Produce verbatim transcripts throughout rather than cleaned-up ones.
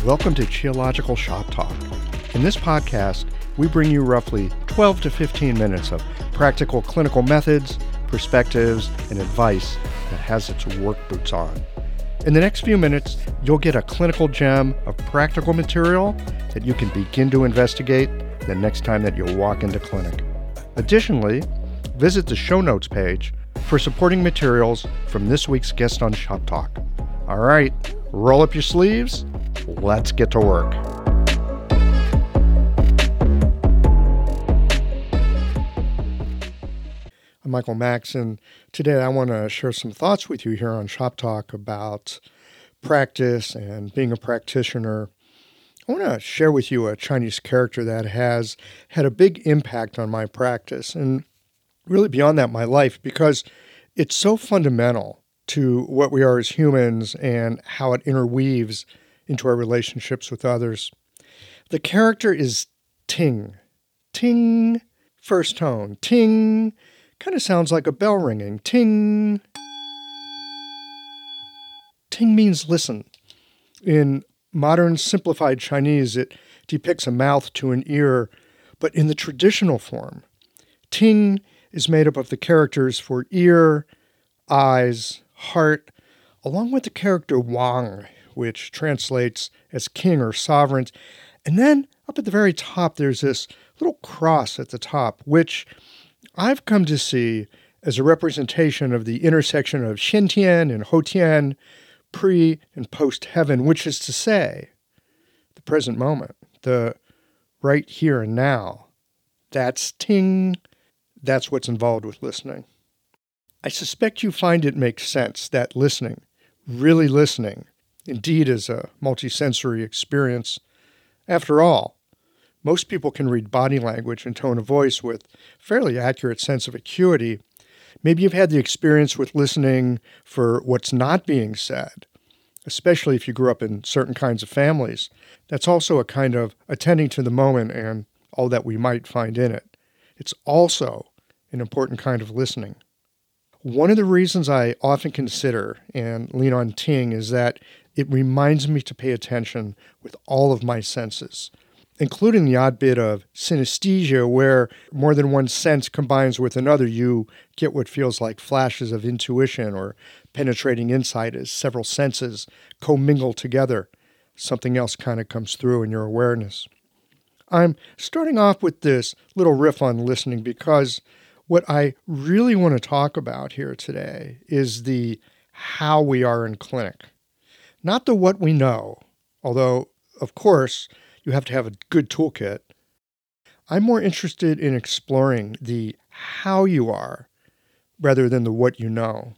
Welcome to Qiological Shop Talk. In this podcast, we bring you roughly twelve to fifteen minutes of practical clinical methods, perspectives, and advice that has its work boots on. In the next few minutes, you'll get a clinical gem of practical material that you can begin to investigate the next time that you walk into clinic. Additionally, visit the show notes page for supporting materials from this week's guest on Shop Talk. All right, roll up your sleeves. Let's get to work. I'm Michael Max, and today I want to share some thoughts with you here on Shop Talk about practice and being a practitioner. I want to share with you a Chinese character that has had a big impact on my practice and really beyond that, my life, because it's so fundamental to what we are as humans and how it interweaves into our relationships with others. The character is Ting. Ting, first tone. Ting, kind of sounds like a bell ringing. Ting. Ting means listen. In modern simplified Chinese, it depicts a mouth to an ear, but in the traditional form, Ting is made up of the characters for ear, eyes, heart, along with the character Wang, which translates as king or sovereign. And then up at the very top, there's this little cross at the top, which I've come to see as a representation of the intersection of Xiantian and Houtian, pre and post heaven, which is to say, the present moment, the right here and now. That's Ting. That's what's involved with listening. I suspect you find it makes sense that listening, really listening, indeed is a multisensory experience. After all, most people can read body language and tone of voice with fairly accurate sense of acuity. Maybe you've had the experience with listening for what's not being said, especially if you grew up in certain kinds of families. That's also a kind of attending to the moment and all that we might find in it. It's also an important kind of listening. One of the reasons I often consider and lean on Ting is that it reminds me to pay attention with all of my senses, including the odd bit of synesthesia where more than one sense combines with another. You get what feels like flashes of intuition or penetrating insight as several senses commingle together. Something else kind of comes through in your awareness. I'm starting off with this little riff on listening because what I really want to talk about here today is the how we are in clinic. Not the what we know, although, of course, you have to have a good toolkit. I'm more interested in exploring the how you are rather than the what you know.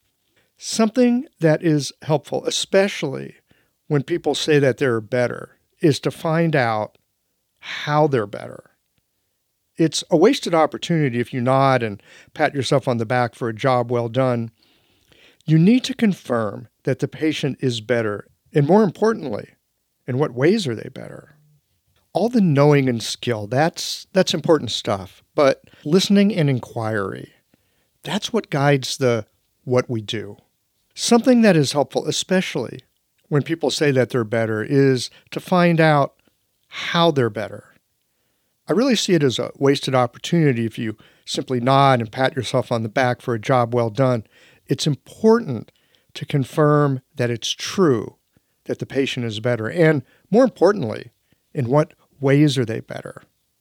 Something that is helpful, especially when people say that they're better, is to find out how they're better. It's a wasted opportunity if you nod and pat yourself on the back for a job well done. You need to confirm that the patient is better, and more importantly, in what ways are they better? All the knowing and skill, that's that's important stuff, but listening and inquiry, that's what guides the what we do. Something that is helpful, especially when people say that they're better, is to find out how they're better. I really see it as a wasted opportunity if you simply nod and pat yourself on the back for a job well done. It's important to confirm that it's true that the patient is better, and more importantly, in what ways are they better?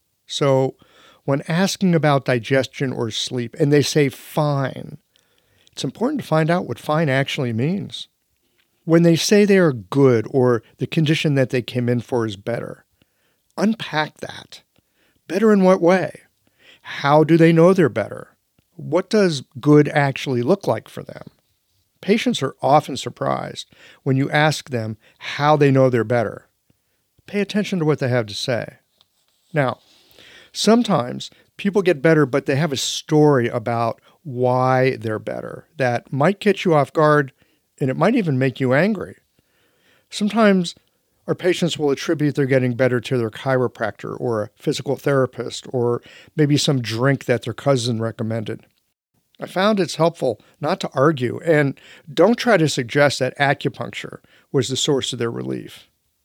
So when asking about digestion or sleep and they say fine, it's important to find out what fine actually means. When they say they are good or the condition that they came in for is better, unpack that. Better in what way? How do they know they're better? What does good actually look like for them? Patients are often surprised when you ask them how they know they're better. Pay attention to what they have to say. Now, sometimes people get better, but they have a story about why they're better that might catch you off guard, and it might even make you angry. Sometimes our patients will attribute their getting better to their chiropractor or a physical therapist or maybe some drink that their cousin recommended. I found it's helpful not to argue, and don't try to suggest that acupuncture was the source of their relief.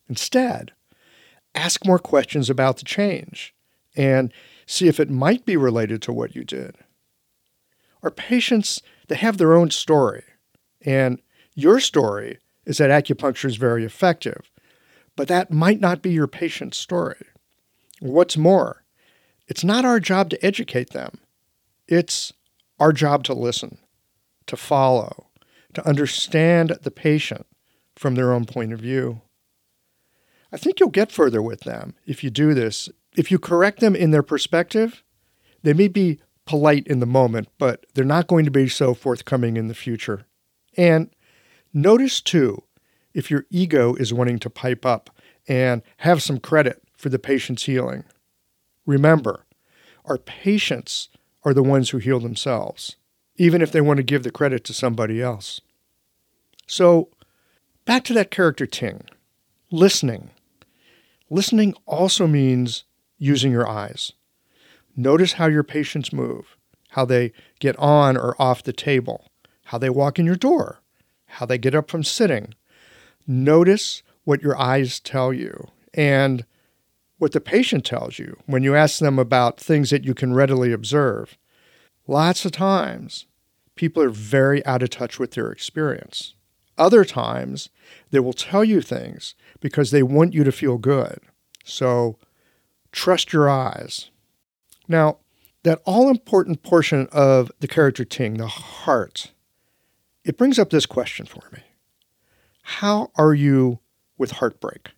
Instead, ask more questions about the change and see if it might be related to what you did. Our patients, they have their own story, and your story is that acupuncture is very effective, but that might not be your patient's story. What's more, it's not our job to educate them. It's our job to listen, to follow, to understand the patient from their own point of view. I think you'll get further with them if you do this. If you correct them in their perspective, they may be polite in the moment, but they're not going to be so forthcoming in the future. And notice, too, if your ego is wanting to pipe up and have some credit for the patient's healing. Remember, our patients are the ones who heal themselves, even if they want to give the credit to somebody else. So, back to that character Ting. Listening. Listening also means using your eyes. Notice how your patients move, how they get on or off the table, how they walk in your door, how they get up from sitting. Notice what your eyes tell you and what the patient tells you when you ask them about things that you can readily observe. Lots of times, people are very out of touch with their experience. Other times, they will tell you things because they want you to feel good. So, trust your eyes. Now, that all-important portion of the character Ting, the heart, it brings up this question for me. How are you with heartbreak?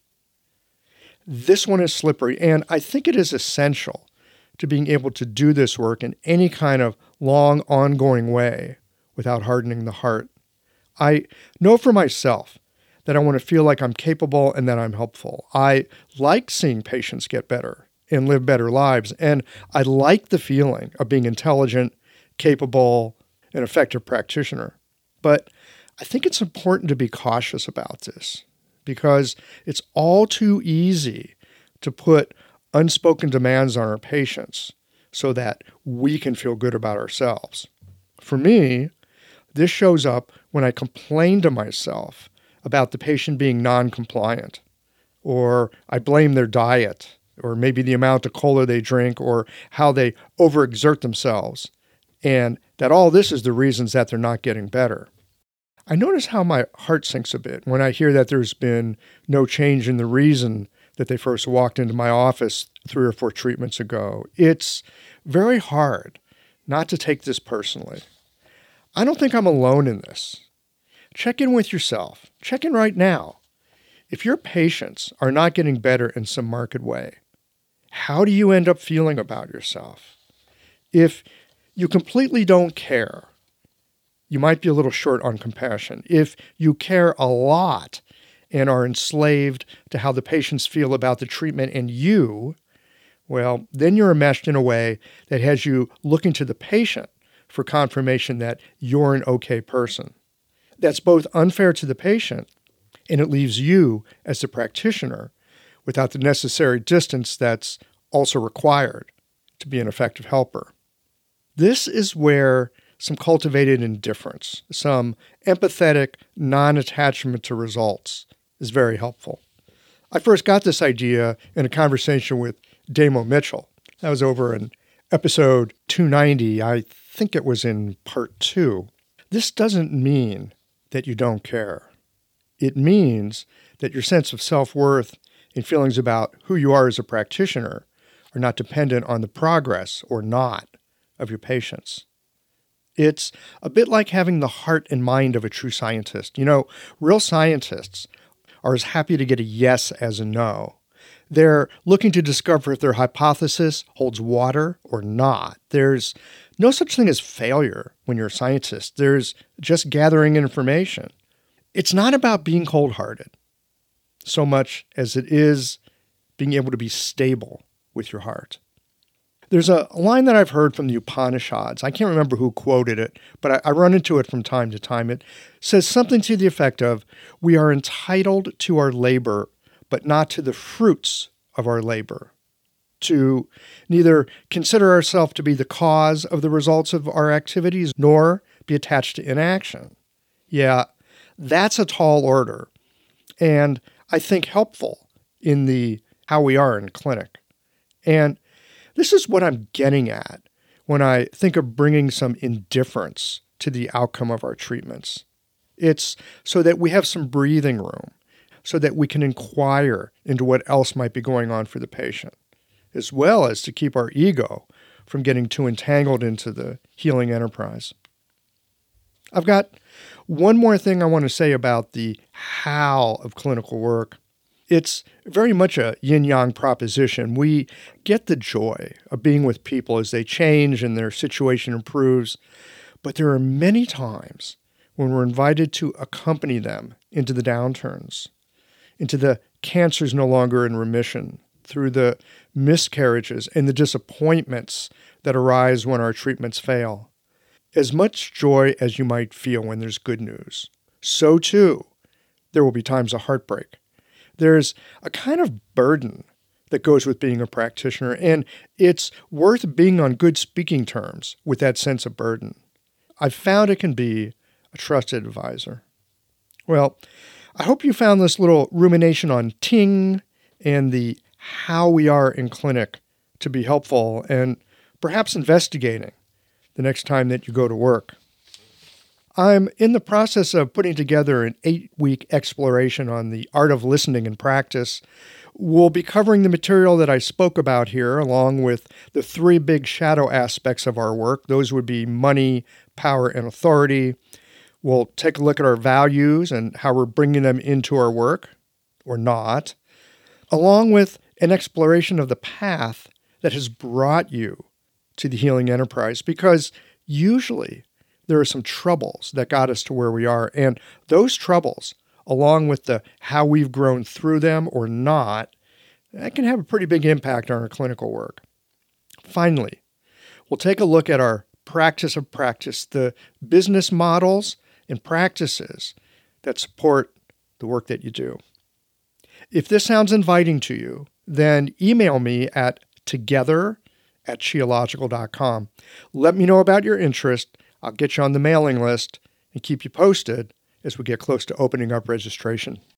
This one is slippery, and I think it is essential to being able to do this work in any kind of long, ongoing way without hardening the heart. I know for myself that I want to feel like I'm capable and that I'm helpful. I like seeing patients get better and live better lives, and I like the feeling of being intelligent, capable, and effective practitioner. But I think it's important to be cautious about this because it's all too easy to put unspoken demands on our patients so that we can feel good about ourselves. For me, this shows up when I complain to myself about the patient being non-compliant, or I blame their diet, or maybe the amount of cola they drink, or how they overexert themselves, and that all this is the reasons that they're not getting better. I notice how my heart sinks a bit when I hear that there's been no change in the reason that they first walked into my office three or four treatments ago. It's very hard not to take this personally. I don't think I'm alone in this. Check in with yourself. Check in right now. If your patients are not getting better in some marked way, how do you end up feeling about yourself? If you completely don't care, you might be a little short on compassion. If you care a lot and are enslaved to how the patients feel about the treatment and you, well, then you're enmeshed in a way that has you looking to the patient for confirmation that you're an okay person. That's both unfair to the patient, and it leaves you, as the practitioner, without the necessary distance that's also required to be an effective helper. This is where some cultivated indifference, some empathetic non-attachment to results is very helpful. I first got this idea in a conversation with Damo Mitchell. That was over in episode two ninety. I think it was in part two. This doesn't mean that you don't care. It means that your sense of self-worth and feelings about who you are as a practitioner are not dependent on the progress or not of your patients. It's a bit like having the heart and mind of a true scientist. You know, real scientists are as happy to get a yes as a no. They're looking to discover if their hypothesis holds water or not. There's no such thing as failure when you're a scientist. There's just gathering information. It's not about being cold-hearted so much as it is being able to be stable with your heart. There's a line that I've heard from the Upanishads. I can't remember who quoted it, but I, I run into it from time to time. It says something to the effect of, we are entitled to our labor, but not to the fruits of our labor. To neither consider ourselves to be the cause of the results of our activities, nor be attached to inaction. Yeah, that's a tall order, and I think helpful in the how we are in clinic. And this is what I'm getting at when I think of bringing some indifference to the outcome of our treatments. It's so that we have some breathing room, so that we can inquire into what else might be going on for the patient, as well as to keep our ego from getting too entangled into the healing enterprise. I've got one more thing I want to say about the how of clinical work. It's very much a yin-yang proposition. We get the joy of being with people as they change and their situation improves, but there are many times when we're invited to accompany them into the downturns, into the cancers no longer in remission, through the miscarriages and the disappointments that arise when our treatments fail. As much joy as you might feel when there's good news, so too there will be times of heartbreak. There's a kind of burden that goes with being a practitioner, and it's worth being on good speaking terms with that sense of burden. I've found it can be a trusted advisor. Well, I hope you found this little rumination on Ting and the how we are in clinic to be helpful and perhaps investigating the next time that you go to work. I'm in the process of putting together an eight-week exploration on the art of listening in practice. We'll be covering the material that I spoke about here, along with the three big shadow aspects of our work. Those would be money, power, and authority. We'll take a look at our values and how we're bringing them into our work, or not, along with an exploration of the path that has brought you to the healing enterprise, because usually there are some troubles that got us to where we are, and those troubles, along with the how we've grown through them or not, that can have a pretty big impact on our clinical work. Finally, we'll take a look at our practice of practice, the business models and practices that support the work that you do. If this sounds inviting to you, then email me at together at qiological dot com. Let me know about your interest. I'll get you on the mailing list and keep you posted as we get close to opening up registration.